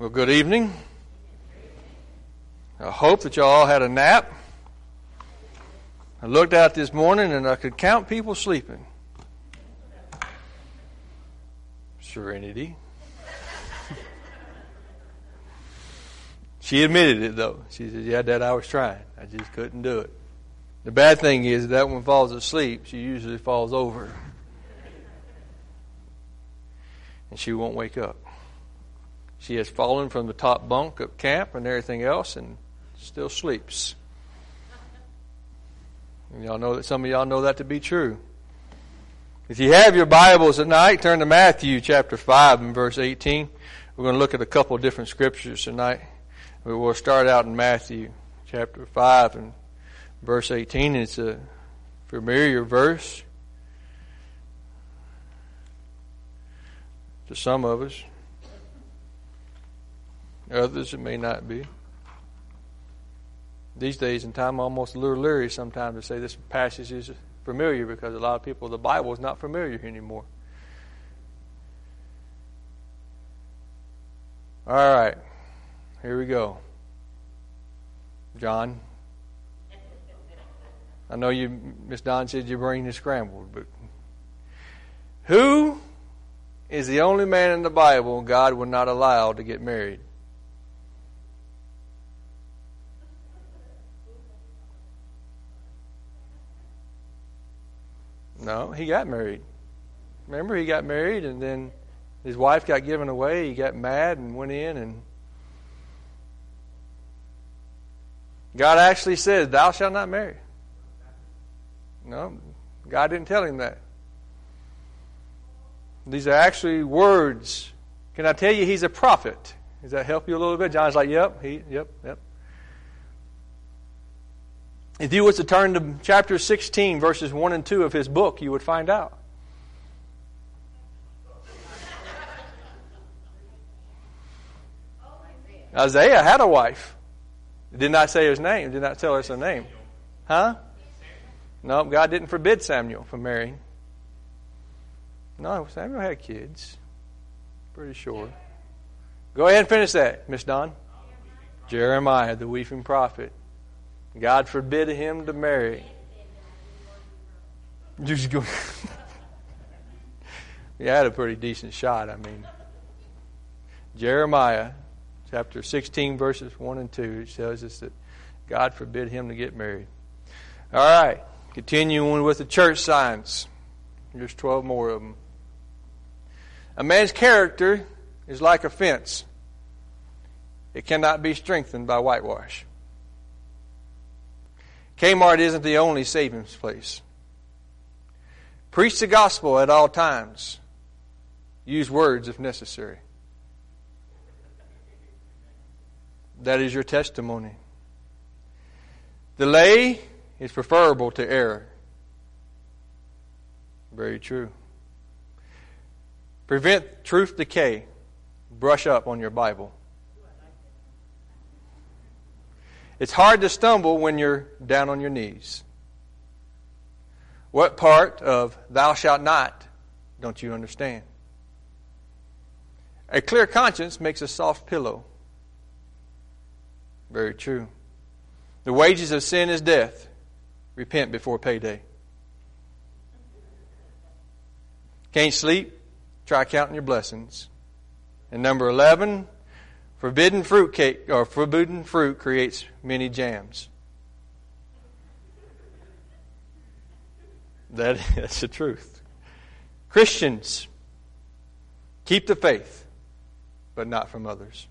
Well, good evening. I hope that you all had a nap. I looked out this morning and I could count people sleeping. Serenity. She admitted it, though. She said, yeah, Dad, I was trying. I just couldn't do it. The bad thing is that when falls asleep, she usually falls over. And she won't wake up. She has fallen from the top bunk of camp and everything else and still sleeps. And y'all know that some of y'all know that to be true. If you have your Bibles tonight, turn to Matthew chapter 5 and verse 18. We're going to look at a couple of different scriptures tonight. We will start out in Matthew chapter 5 and verse 18. It's a familiar verse to some of us. Others it may not be. These days in time, I'm almost a little leery sometimes to say this passage is familiar because a lot of people, the Bible is not familiar anymore. All right, here we go. John, I know you, Miss Don said your brain is scrambled, but who is the only man in the Bible God would not allow to get married? No, he got married. Remember, he got married and then his wife got given away. He got mad and went in and God actually says, thou shalt not marry. No, God didn't tell him that. These are actually words. Can I tell you he's a prophet? Does that help you a little bit? John's like, yep. If you was to turn to chapter 16, verses 1 and 2 of his book, you would find out. Isaiah had a wife. It did not say his name. It did not tell us her name. Huh? No, God didn't forbid Samuel from marrying. No, Samuel had kids. Pretty sure. Go ahead and finish that, Miss Don. Jeremiah, the weeping prophet. God forbid him to marry. Just go. He had a pretty decent shot, I mean. Jeremiah, chapter 16, verses 1 and 2, it tells us that God forbid him to get married. All right, continuing with the church signs. There's 12 more of them. A man's character is like a fence. It cannot be strengthened by whitewash. Kmart isn't the only savings place. Preach the gospel at all times. Use words if necessary. That is your testimony. Delay is preferable to error. Very true. Prevent truth decay. Brush up on your Bible. It's hard to stumble when you're down on your knees. What part of thou shalt not don't you understand? A clear conscience makes a soft pillow. Very true. The wages of sin is death. Repent before payday. Can't sleep? Try counting your blessings. And number 11, forbidden fruit creates many jams. That's the truth. Christians, keep the faith, but not from others.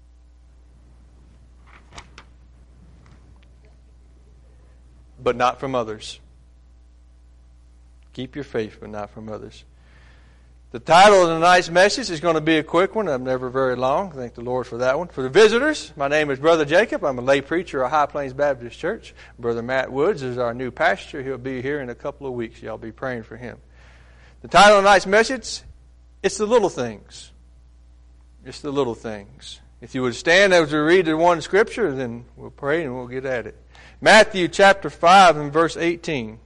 But not from others. Keep your faith, but not from others. The title of tonight's message is going to be a quick one. I'm never very long. Thank the Lord for that one. For the visitors, my name is Brother Jacob. I'm a lay preacher at High Plains Baptist Church. Brother Matt Woods is our new pastor. He'll be here in a couple of weeks. Y'all be praying for him. The title of tonight's message, it's the little things. It's the little things. If you would stand as we read the one scripture, then we'll pray and we'll get at it. Matthew chapter 5 and verse 18.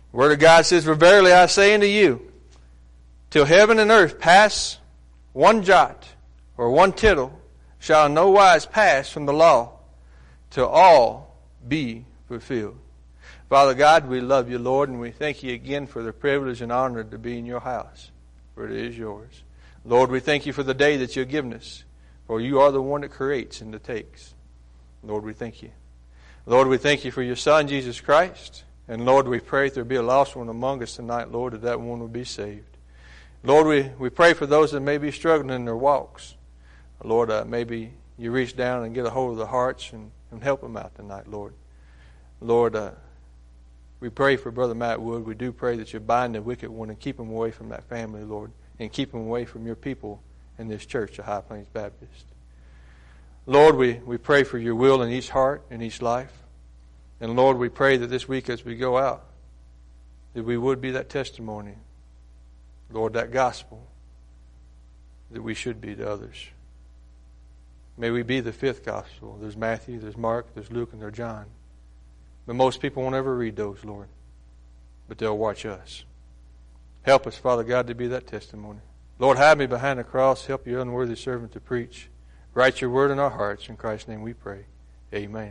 The Word of God says, "For verily I say unto you, till heaven and earth pass, one jot or one tittle shall in no wise pass from the law, till all be fulfilled." Father God, we love you, Lord, and we thank you again for the privilege and honor to be in your house, for it is yours. Lord, we thank you for the day that you've given us, for you are the one that creates and that takes. Lord, we thank you. Lord, we thank you for your Son, Jesus Christ. And Lord, we pray there be a lost one among us tonight, Lord, that one will be saved. Lord, we pray for those that may be struggling in their walks. Lord, maybe you reach down and get a hold of their hearts and help them out tonight, Lord. Lord, we pray for Brother Matt Wood. We do pray that you bind the wicked one and keep him away from that family, Lord, and keep him away from your people in this church, the High Plains Baptist. Lord, we pray for your will in each heart, in each life. And Lord, we pray that this week as we go out, that we would be that testimony, Lord, that gospel that we should be to others. May we be the fifth gospel. There's Matthew, there's Mark, there's Luke, and there's John. But most people won't ever read those, Lord. But they'll watch us. Help us, Father God, to be that testimony. Lord, hide me behind the cross. Help your unworthy servant to preach. Write your word in our hearts. In Christ's name we pray. Amen.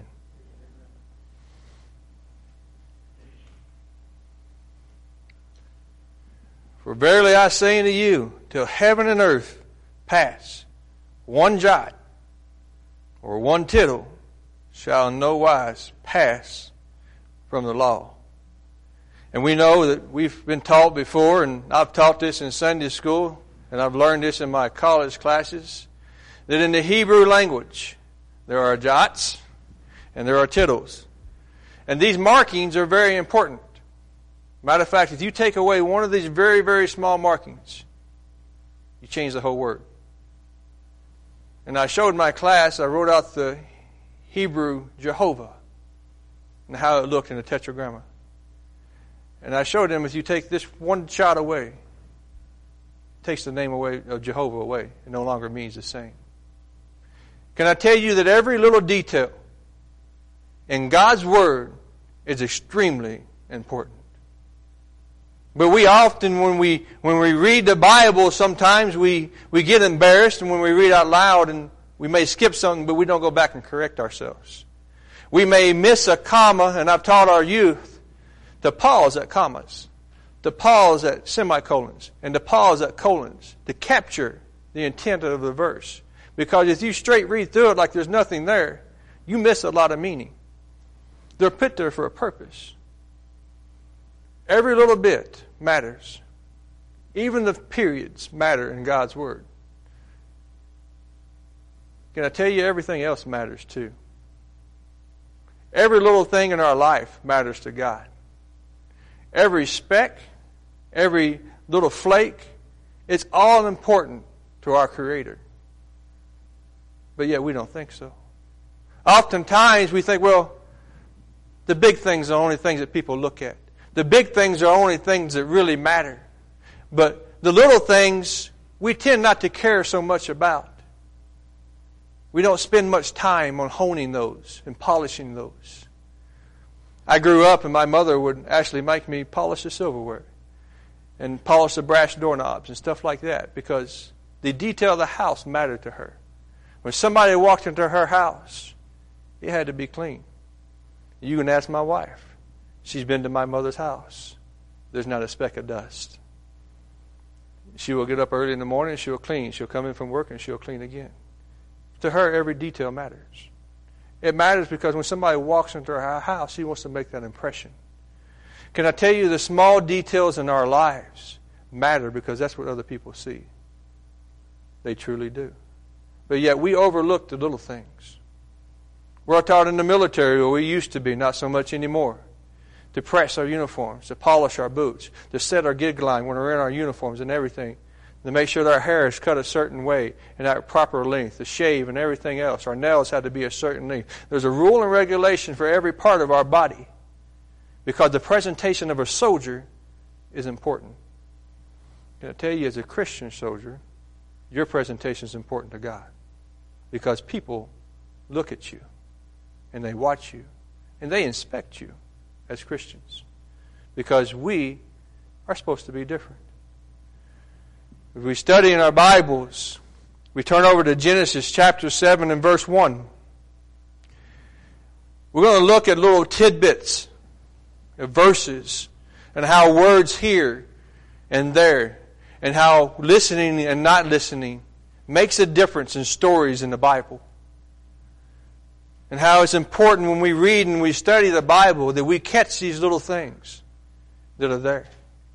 "For verily I say unto you, till heaven and earth pass, one jot or one tittle shall in no wise pass from the law." And we know that we've been taught before, and I've taught this in Sunday school, and I've learned this in my college classes, that in the Hebrew language there are jots and there are tittles. And these markings are very important. Matter of fact, if you take away one of these very, very small markings, you change the whole word. And I showed my class, I wrote out the Hebrew Jehovah and how it looked in the tetragramma. And I showed them if you take this one jot away, it takes the name away of Jehovah away. It no longer means the same. Can I tell you that every little detail in God's Word is extremely important? But we often, when we read the Bible, sometimes we get embarrassed, and when we read out loud, and we may skip something, but we don't go back and correct ourselves. We may miss a comma, and I've taught our youth to pause at commas, to pause at semicolons, and to pause at colons, to capture the intent of the verse. Because if you straight read through it like there's nothing there, you miss a lot of meaning. They're put there for a purpose. Every little bit matters. Even the periods matter in God's Word. Can I tell you, everything else matters too. Every little thing in our life matters to God. Every speck, every little flake, it's all important to our Creator. But yet we don't think so. Oftentimes we think, well, the big things are the only things that people look at. The big things are only things that really matter. But the little things, we tend not to care so much about. We don't spend much time on honing those and polishing those. I grew up and my mother would actually make me polish the silverware and polish the brass doorknobs and stuff like that because the detail of the house mattered to her. When somebody walked into her house, it had to be clean. You can ask my wife. She's been to my mother's house. There's not a speck of dust. She will get up early in the morning and she'll clean. She'll come in from work and she'll clean again. To her, every detail matters. It matters because when somebody walks into her house, she wants to make that impression. Can I tell you, the small details in our lives matter because that's what other people see. They truly do. But yet we overlook the little things. We're taught in the military, or we used to be, not so much anymore, to press our uniforms, to polish our boots, to set our gig line when we're in our uniforms and everything, to make sure that our hair is cut a certain way and at proper length, to shave and everything else. Our nails had to be a certain length. There's a rule and regulation for every part of our body because the presentation of a soldier is important. Can I tell you, as a Christian soldier, your presentation is important to God because people look at you and they watch you and they inspect you as Christians. because we are supposed to be different. If we study in our Bibles, we turn over to Genesis chapter 7 and verse 1. We're going to look at little tidbits of verses and how words here and there and how listening and not listening makes a difference in stories in the Bible. And how it's important when we read and we study the Bible that we catch these little things that are there.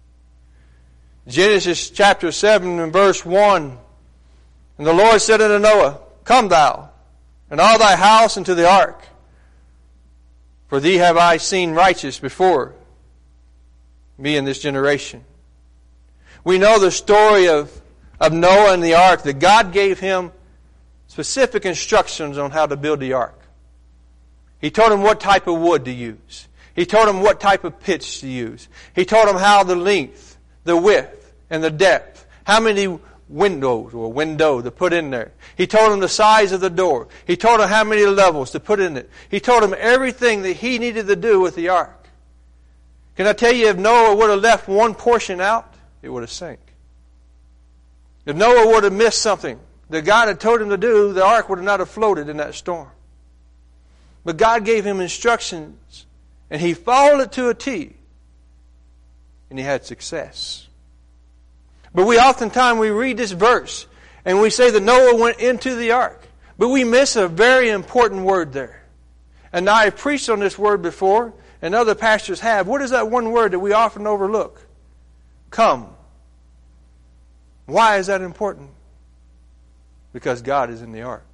Genesis chapter 7 and verse 1. And the Lord said unto Noah, Come thou, and all thy house into the ark. For thee have I seen righteous before me in this generation. We know the story of Noah and the ark, that God gave him specific instructions on how to build the ark. He told him what type of wood to use. He told him what type of pitch to use. He told him how the length, the width, and the depth, how many windows or window to put in there. He told him the size of the door. He told him how many levels to put in it. He told him everything that he needed to do with the ark. Can I tell you, if Noah would have left one portion out, it would have sank. If Noah would have missed something that God had told him to do, the ark would not have floated in that storm. But God gave him instructions, and he followed it to a T, and he had success. But we oftentimes read this verse, and we say that Noah went into the ark. But we miss a very important word there. And I've preached on this word before, and other pastors have. What is that one word that we often overlook? Come. Why is that important? Because God is in the ark.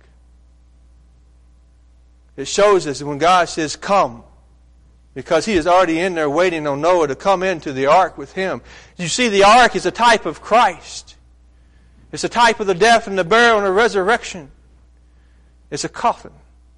It shows us that when God says, Come, because He is already in there waiting on Noah to come into the ark with him. You see, the ark is a type of Christ. It's a type of the death and the burial and the resurrection. It's a coffin.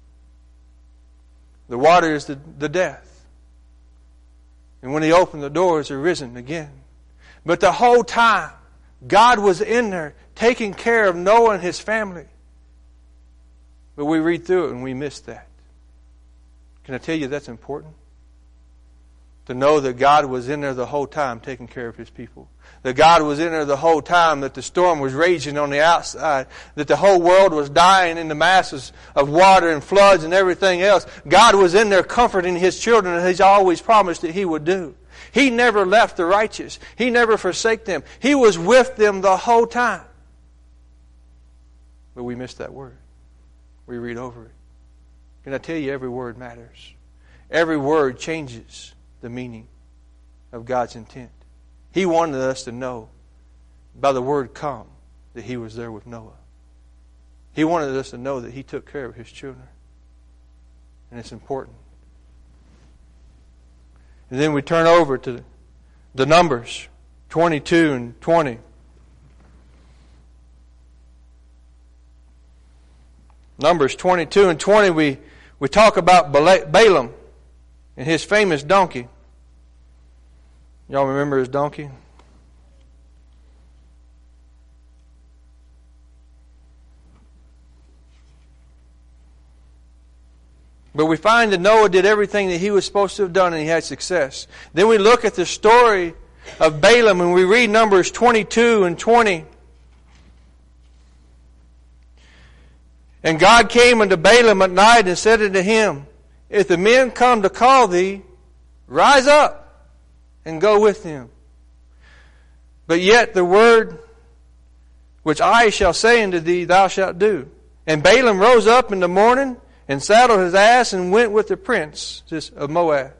The water is the death. And when He opened the doors, they're risen again. But the whole time, God was in there taking care of Noah and his family. But we read through it and we miss that. Can I tell you that's important? To know that God was in there the whole time taking care of His people. That God was in there the whole time that the storm was raging on the outside. That the whole world was dying in the masses of water and floods and everything else. God was in there comforting His children, and He's always promised that He would do. He never left the righteous. He never forsake them. He was with them the whole time. But we missed that word. We read over it. Can I tell you, every word matters. Every word changes the meaning of God's intent. He wanted us to know by the word come that He was there with Noah. He wanted us to know that He took care of His children. And it's important. And then we turn over to the Numbers 22 and 20. Numbers 22 and 20, we talk about Balaam and his famous donkey. Y'all remember his donkey? But we find that Noah did everything that he was supposed to have done, and he had success. Then we look at the story of Balaam, and we read Numbers 22 and 20. And God came unto Balaam at night and said unto him, If the men come to call thee, rise up and go with them. But yet the word which I shall say unto thee, thou shalt do. And Balaam rose up in the morning and saddled his ass and went with the prince of Moab.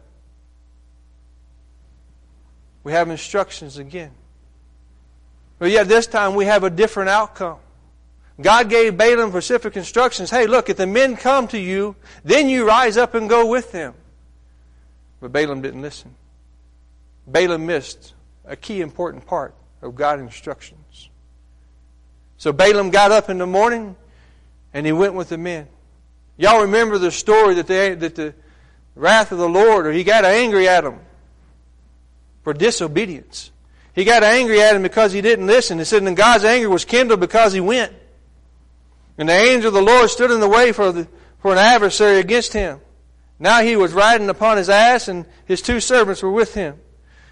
We have instructions again. But yet this time we have a different outcome. God gave Balaam specific instructions. Hey, look, if the men come to you, then you rise up and go with them. But Balaam didn't listen. Balaam missed a key important part of God's instructions. So Balaam got up in the morning and he went with the men. Y'all remember the story that the wrath of the Lord, or He got angry at them for disobedience. He got angry at him because he didn't listen. It said, and God's anger was kindled because he went. And the angel of the Lord stood in the way for an adversary against him. Now he was riding upon his ass, and his two servants were with him.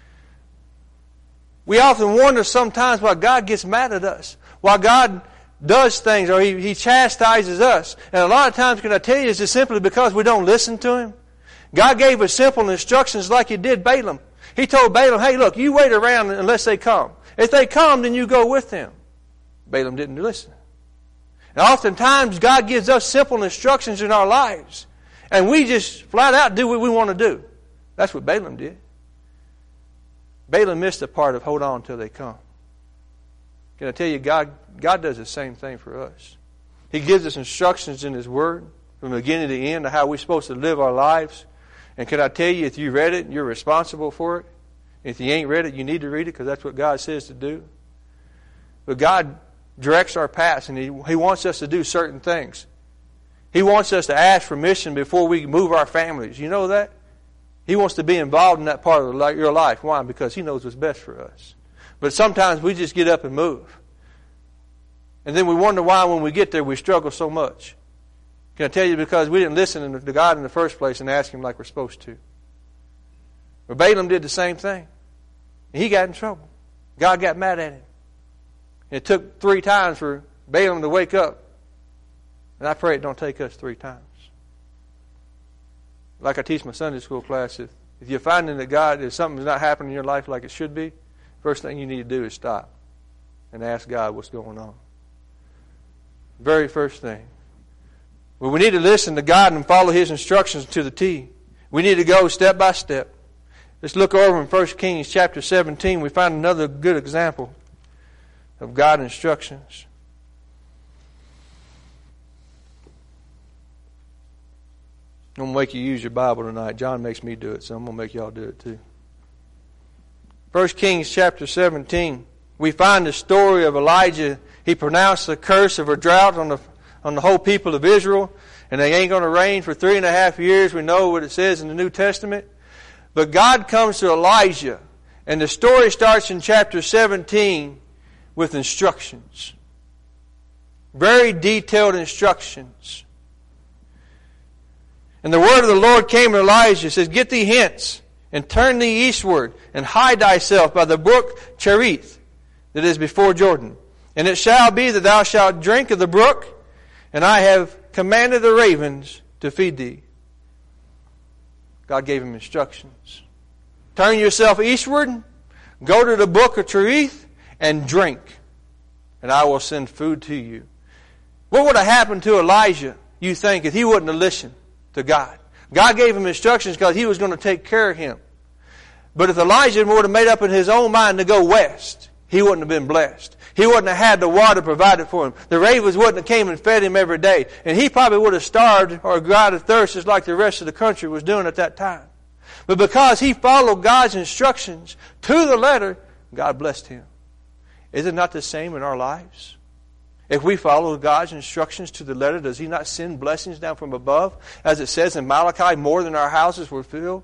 We often wonder sometimes why God gets mad at us, why God does things, or He chastises us. And a lot of times, can I tell you, it's just simply because we don't listen to Him. God gave us simple instructions like He did Balaam. He told Balaam, hey, look, you wait around unless they come. If they come, then you go with them. Balaam didn't listen. And oftentimes, God gives us simple instructions in our lives, and we just flat out do what we want to do. That's what Balaam did. Balaam missed the part of hold on until they come. Can I tell you, God does the same thing for us. He gives us instructions in His Word from the beginning to the end of how we're supposed to live our lives. And can I tell you, if you read it, you're responsible for it. If you ain't read it, you need to read it because that's what God says to do. But God directs our paths, and He wants us to do certain things. He wants us to ask permission before we move our families. You know that? He wants to be involved in that part of your life. Why? Because He knows what's best for us. But sometimes we just get up and move. And then we wonder why when we get there we struggle so much. Can I tell you? Because we didn't listen to God in the first place and ask Him like we're supposed to. But Balaam did the same thing. And he got in trouble. God got mad at him. And it took 3 times for Balaam to wake up. And I pray it don't take us 3 times. Like I teach my Sunday school class, if you're finding that something's not happening in your life like it should be, first thing you need to do is stop and ask God what's going on. Very first thing. Well, we need to listen to God and follow His instructions to the T. We need to go step by step. Let's look over in 1 Kings chapter 17. We find another good example of God's instructions. I'm going to make you use your Bible tonight. John makes me do it, so I'm going to make y'all do it too. 1 Kings chapter 17. We find the story of Elijah. He pronounced the curse of a drought on the whole people of Israel, and they ain't going to rain for 3.5 years. We know what it says in the New Testament. But God comes to Elijah, and the story starts in chapter 17 with instructions. Very detailed instructions. And the word of the Lord came to Elijah. It says, get thee hence, and turn thee eastward, and hide thyself by the brook Cherith, that is before Jordan. And it shall be that thou shalt drink of the brook, and I have commanded the ravens to feed thee. God gave him instructions. Turn yourself eastward, go to the brook of Cherith, and drink, and I will send food to you. What would have happened to Elijah, you think, if he wouldn't have listened to God? God gave him instructions because He was going to take care of him. But if Elijah would have made up in his own mind to go west, he wouldn't have been blessed. He wouldn't have had the water provided for him. The ravens wouldn't have came and fed him every day. And he probably would have starved or died of thirst just like the rest of the country was doing at that time. But because he followed God's instructions to the letter, God blessed him. Is it not the same in our lives? If we follow God's instructions to the letter, does He not send blessings down from above? As it says in Malachi, more than our houses were filled.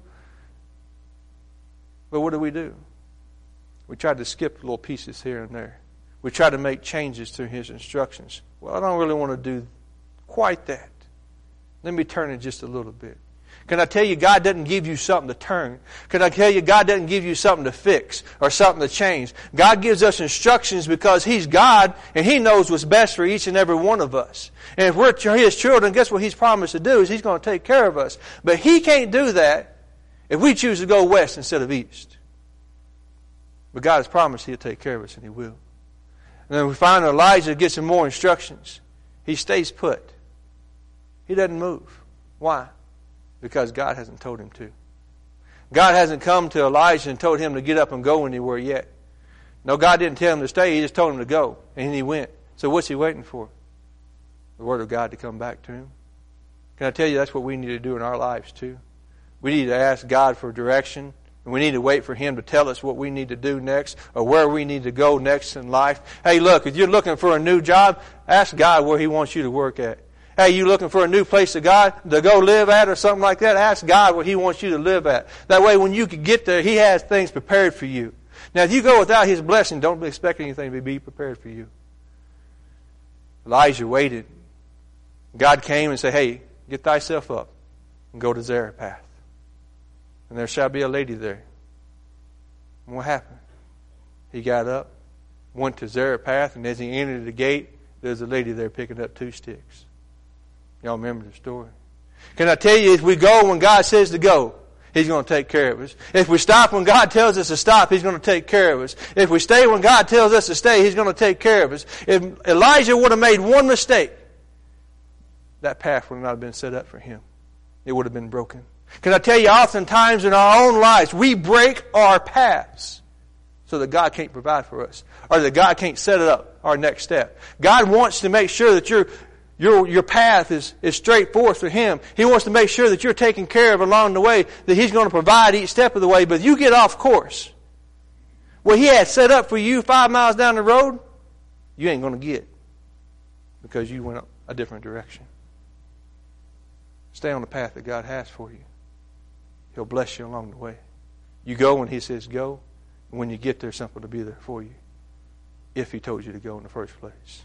But what do? We try to skip little pieces here and there. We try to make changes to His instructions. Well, I don't really want to do quite that. Let me turn it just a little bit. Can I tell you, God doesn't give you something to turn? Can I tell you, God doesn't give you something to fix or something to change? God gives us instructions because He's God and He knows what's best for each and every one of us. And if we're His children, guess what He's promised to do is He's going to take care of us. But He can't do that if we choose to go west instead of east. But God has promised He'll take care of us, and He will. And then we find Elijah gets some more instructions. He stays put. He doesn't move. Why? Because God hasn't told him to. God hasn't come to Elijah and told him to get up and go anywhere yet. No, God didn't tell him to stay. He just told him to go. And he went. So what's he waiting for? The Word of God to come back to him. Can I tell you that's what we need to do in our lives too? We need to ask God for direction. And we need to wait for Him to tell us what we need to do next or where we need to go next in life. Hey, look, if you're looking for a new job, ask God where He wants you to work at. Hey, you looking for a new place to go live at or something like that? Ask God where He wants you to live at. That way when you can get there, He has things prepared for you. Now, if you go without His blessing, don't expect anything to be prepared for you. Elijah waited. God came and said, hey, get thyself up and go to Zarephath. And there shall be a lady there. And what happened? He got up, went to Zarephath, and as he entered the gate, there's a lady there picking up 2 sticks. Y'all remember the story? Can I tell you, if we go when God says to go, He's going to take care of us. If we stop when God tells us to stop, He's going to take care of us. If we stay when God tells us to stay, He's going to take care of us. If Elijah would have made one mistake, that path would not have been set up for him. It would have been broken. Can I tell you, oftentimes in our own lives, we break our paths so that God can't provide for us, or that God can't set it up, our next step. God wants to make sure that your path is straight forth for Him. He wants to make sure that you're taken care of along the way, that He's going to provide each step of the way. But if you get off course, what He had set up for you 5 miles down the road, you ain't going to get, because you went a different direction. Stay on the path that God has for you. He'll bless you along the way. You go when He says go, and when you get there, something will be there for you, if He told you to go in the first place.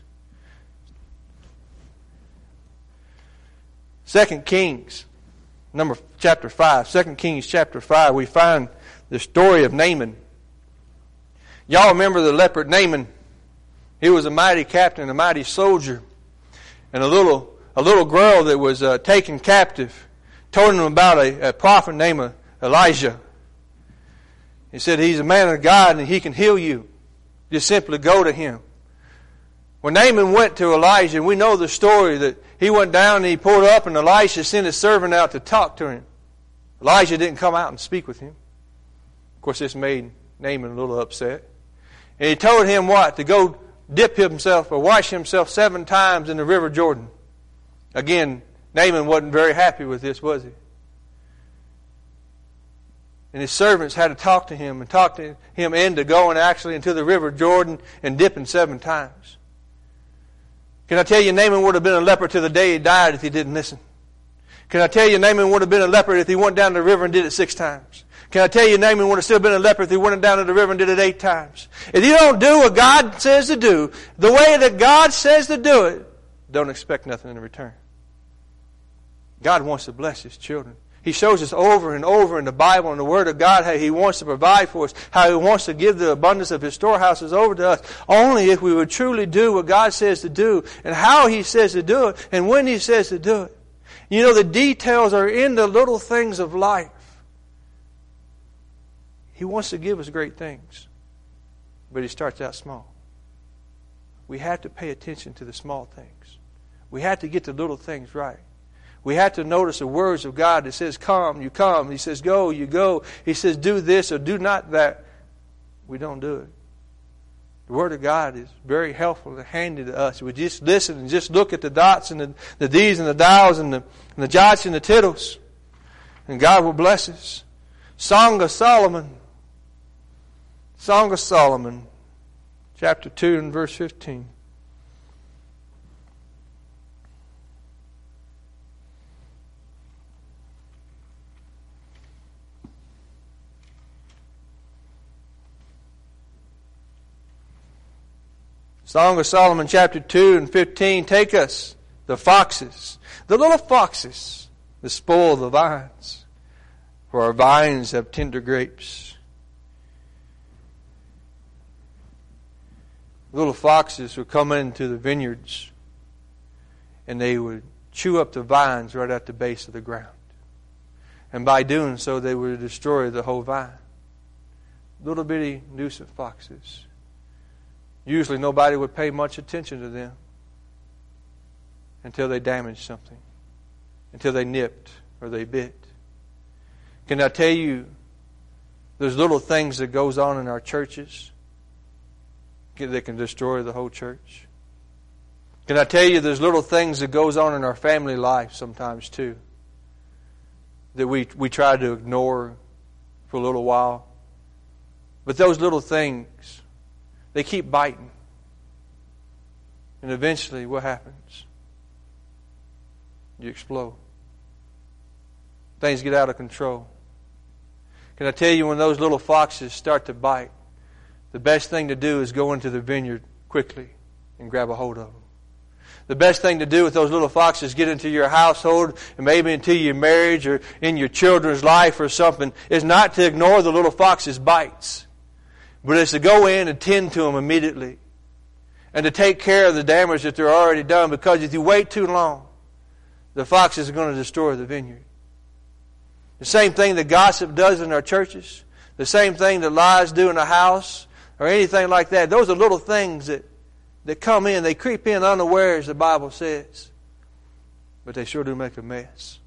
2 Kings, chapter 5. 2 Kings chapter 5, we find the story of Naaman. Y'all remember the leopard Naaman? He was a mighty captain, a mighty soldier. And a little girl that was taken captive told him about a prophet named Elijah. He said, he's a man of God and he can heal you. Just simply go to him. When Naaman went to Elijah, and we know the story that he went down and he pulled up, and Elisha sent his servant out to talk to him. Elijah didn't come out and speak with him. Of course, this made Naaman a little upset. And he told him what? To go dip himself or wash himself 7 times in the river Jordan. Again, Naaman wasn't very happy with this, was he? And his servants had to talk to him and talk to him into going actually into the river Jordan and dipping 7 times. Can I tell you, Naaman would have been a leper to the day he died if he didn't listen? Can I tell you, Naaman would have been a leper if he went down to the river and did it 6 times? Can I tell you, Naaman would have still been a leper if he went down to the river and did it 8 times? If you don't do what God says to do, the way that God says to do it, don't expect nothing in return. God wants to bless His children. He shows us over and over in the Bible and the Word of God how He wants to provide for us, how He wants to give the abundance of His storehouses over to us, only if we would truly do what God says to do, and how He says to do it, and when He says to do it. You know, the details are in the little things of life. He wants to give us great things, but He starts out small. We have to pay attention to the small things. We have to get the little things right. We have to notice the words of God that says, come, you come. He says, go, you go. He says, do this or do not that. We don't do it. The Word of God is very helpful and handy to us. We just listen and just look at the dots and the D's and the dials and the jots and the tittles. And God will bless us. Song of Solomon. Song of Solomon, chapter 2 and verse 15. Song of Solomon, chapter 2 and 15. Take us, the foxes, the little foxes, that spoil the vines, for our vines have tender grapes. Little foxes would come into the vineyards and they would chew up the vines right at the base of the ground. And by doing so, they would destroy the whole vine. Little bitty nuisance foxes. Usually nobody would pay much attention to them until they damaged something, until they nipped or they bit. Can I tell you, there's little things that goes on in our churches that can destroy the whole church. Can I tell you, there's little things that goes on in our family life sometimes too, that we try to ignore for a little while. But those little things, they keep biting. And eventually, what happens? You explode. Things get out of control. Can I tell you, when those little foxes start to bite, the best thing to do is go into the vineyard quickly and grab a hold of them. The best thing to do with those little foxes, get into your household and maybe into your marriage or in your children's life or something, is not to ignore the little fox's bites, But it's to go in and tend to them immediately. And to take care of the damage that they're already done. Because if you wait too long, the foxes are going to destroy the vineyard. The same thing that gossip does in our churches. The same thing that lies do in a house. Or anything like that. Those are little things that come in. They creep in unawares, the Bible says. But they sure do make a mess.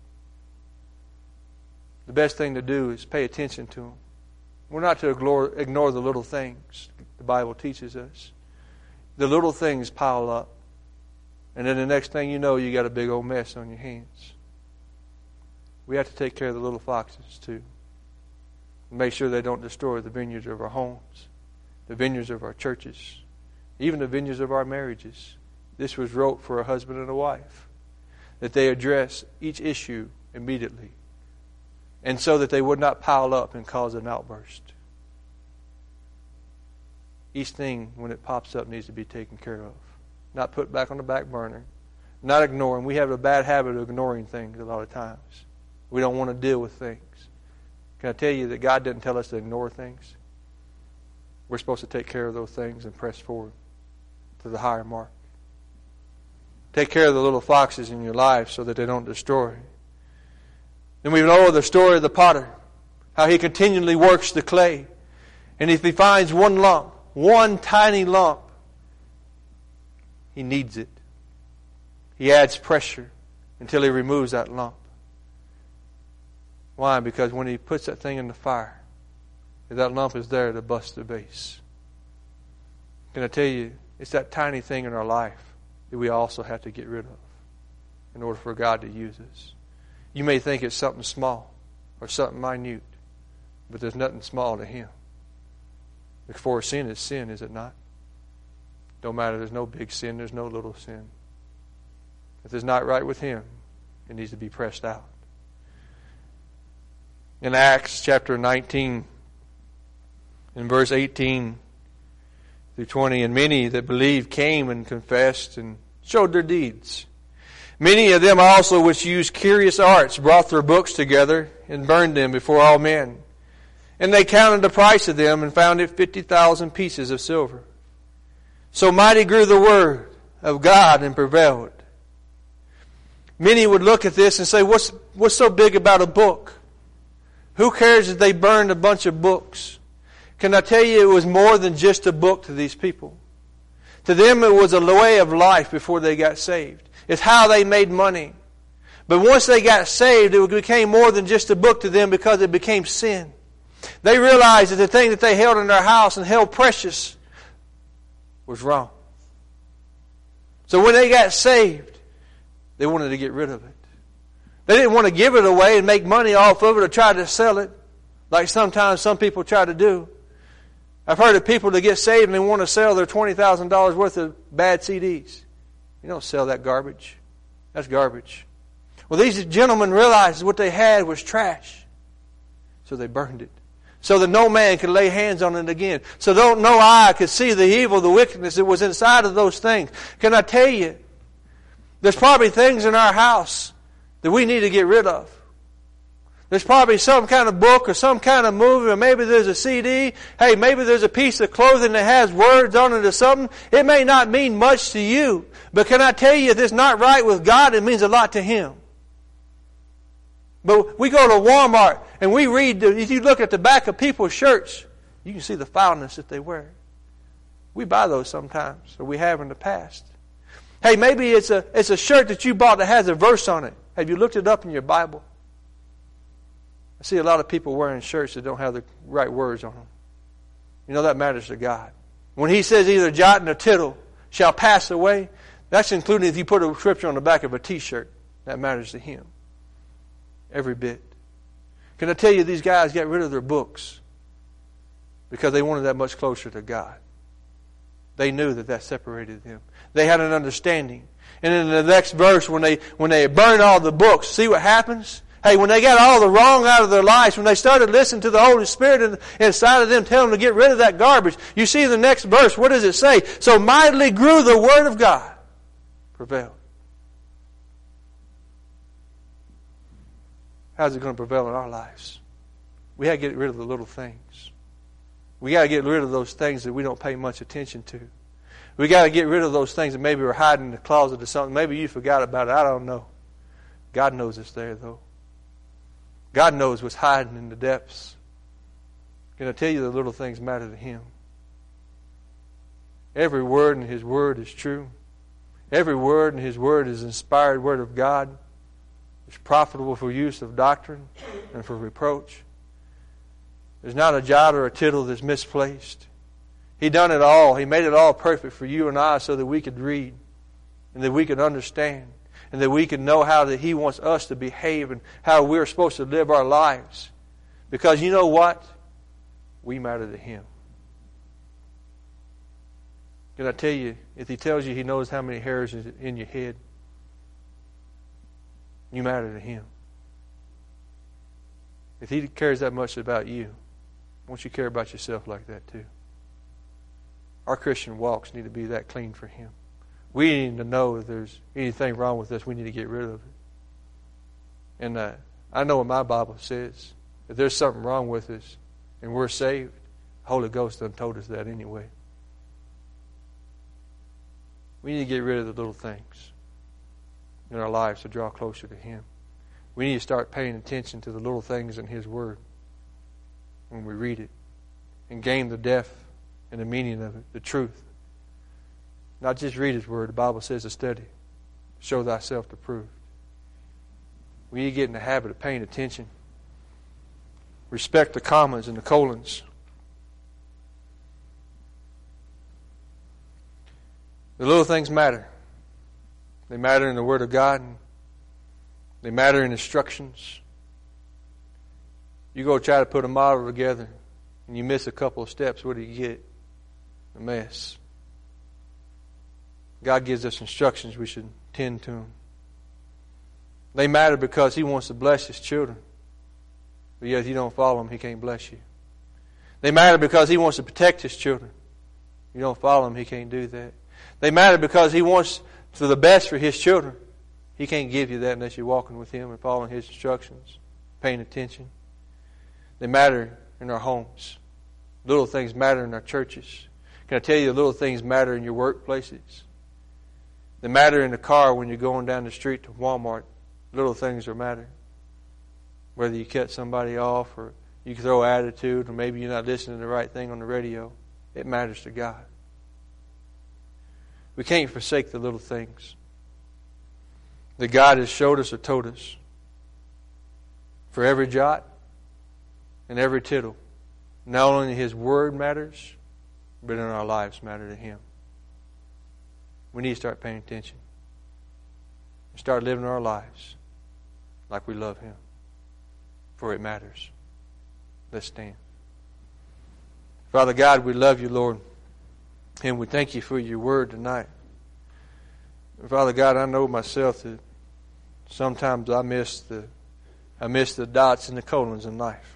The best thing to do is pay attention to them. We're not to ignore the little things the Bible teaches us. The little things pile up. And then the next thing you know, you got a big old mess on your hands. We have to take care of the little foxes too. And make sure they don't destroy the vineyards of our homes, the vineyards of our churches, even the vineyards of our marriages. This was wrote for a husband and a wife. That they address each issue immediately. And so that they would not pile up and cause an outburst. Each thing, when it pops up, needs to be taken care of. Not put back on the back burner. Not ignoring. We have a bad habit of ignoring things a lot of times. We don't want to deal with things. Can I tell you that God didn't tell us to ignore things? We're supposed to take care of those things and press forward to the higher mark. Take care of the little foxes in your life so that they don't destroy. Then we know the story of the potter, how he continually works the clay. And if he finds one lump, one tiny lump, he kneads it. He adds pressure until he removes that lump. Why? Because when he puts that thing in the fire, that lump is there to bust the base. Can I tell you, it's that tiny thing in our life that we also have to get rid of in order for God to use us. You may think it's something small or something minute, but there's nothing small to Him. Before sin is sin, is it not? Don't matter, there's no big sin, there's no little sin. If it's not right with Him, it needs to be pressed out. In Acts chapter 19, in verse 18 through 20, and many that believed came and confessed and showed their deeds. Many of them also which used curious arts brought their books together and burned them before all men. And they counted the price of them and found it 50,000 pieces of silver. So mighty grew the word of God and prevailed. Many would look at this and say, what's so big about a book? Who cares if they burned a bunch of books? Can I tell you, it was more than just a book to these people. To them it was a way of life before they got saved. It's how they made money. But once they got saved, it became more than just a book to them because it became sin. They realized that the thing that they held in their house and held precious was wrong. So when they got saved, they wanted to get rid of it. They didn't want to give it away and make money off of it or try to sell it like sometimes some people try to do. I've heard of people that get saved and they want to sell their $20,000 worth of bad CDs. You don't sell that garbage. That's garbage. Well, these gentlemen realized what they had was trash. So they burned it. So that no man could lay hands on it again. So no eye could see the evil, the wickedness that was inside of those things. Can I tell you, there's probably things in our house that we need to get rid of. There's probably some kind of book or some kind of movie, or maybe there's a CD. Hey, maybe there's a piece of clothing that has words on it or something. It may not mean much to you, but can I tell you, if it's not right with God, it means a lot to Him. But we go to Walmart and we read, if you look at the back of people's shirts, you can see the foulness that they wear. We buy those sometimes, or we have in the past. Hey, maybe it's a shirt that you bought that has a verse on it. Have you looked it up in your Bible? I see a lot of people wearing shirts that don't have the right words on them. You know, that matters to God. When He says either jot nor tittle shall pass away, that's including if you put a scripture on the back of a t-shirt. That matters to Him. Every bit. Can I tell you, these guys got rid of their books because they wanted that much closer to God. They knew that separated them. They had an understanding. And in the next verse, when they burned all the books, see what happens? Hey, when they got all the wrong out of their lives, when they started listening to the Holy Spirit inside of them, telling them to get rid of that garbage, you see in the next verse, what does it say? So mightily grew the Word of God. Prevailed. How's it going to prevail in our lives? We have to get rid of the little things. We got to get rid of those things that we don't pay much attention to. We got to get rid of those things that maybe we're hiding in the closet or something. Maybe you forgot about it. I don't know. God knows it's there, though. God knows what's hiding in the depths. Can I tell you the little things matter to Him? Every word in His Word is true. Every word in His Word is inspired Word of God. It's profitable for use of doctrine and for reproach. There's not a jot or a tittle that's misplaced. He done it all. He made it all perfect for you and I so that we could read and that we could understand and that we could know how that He wants us to behave and how we're supposed to live our lives. Because you know what? We matter to Him. Can I tell you, if He tells you He knows how many hairs is in your head, you matter to Him. If He cares that much about you, won't you care about yourself like that too? Our Christian walks need to be that clean for Him. We need to know if there's anything wrong with us, we need to get rid of it. And I know what my Bible says. If there's something wrong with us and we're saved, the Holy Ghost done told us that anyway. We need to get rid of the little things in our lives to draw closer to Him. We need to start paying attention to the little things in His Word when we read it and gain the depth and the meaning of it, the truth. Not just read His Word. The Bible says to study. Show thyself approved. We need to get in the habit of paying attention. Respect the commas and the colons. The little things matter. They matter in the Word of God. They matter in instructions. You go try to put a model together and you miss a couple of steps, what do you get? A mess. God gives us instructions, we should tend to them. They matter because He wants to bless His children. But yet if you don't follow Him, He can't bless you. They matter because He wants to protect His children. If you don't follow Him, He can't do that. They matter because He wants for the best for His children. He can't give you that unless you're walking with Him and following His instructions, paying attention. They matter in our homes. Little things matter in our churches. Can I tell you, little things matter in your workplaces? They matter in the car when you're going down the street to Walmart. Little things that matter. Whether you cut somebody off or you throw attitude or maybe you're not listening to the right thing on the radio. It matters to God. We can't forsake the little things that God has showed us or told us. For every jot and every tittle, not only His Word matters, but in our lives matter to Him. We need to start paying attention. And start living our lives like we love Him. For it matters. Let's stand. Father God, we love You, Lord. And we thank You for Your Word tonight. Father God, I know myself that sometimes I miss the dots and the colons in life.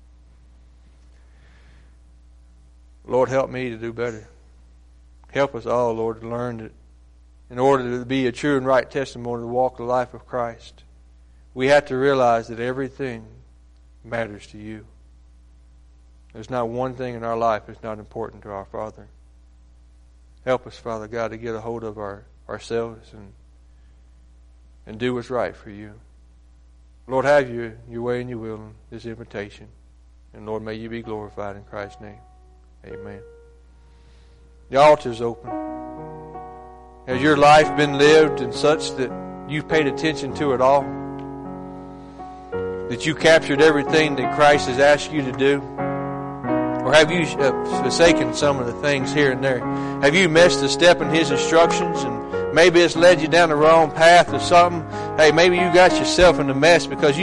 Lord, help me to do better. Help us all, Lord, to learn that in order to be a true and right testimony to walk the life of Christ, we have to realize that everything matters to You. There's not one thing in our life that's not important to our Father. Help us, Father God, to get a hold of ourselves and do what's right for You. Lord, have Your way and Your will in this invitation. And Lord, may You be glorified in Christ's name. Amen. The altar's open. Has your life been lived in such that you've paid attention to it all? That you captured everything that Christ has asked you to do? Or have you forsaken some of the things here and there? Have you missed a step in His instructions and maybe it's led you down the wrong path or something? Hey, maybe you got yourself in a mess because you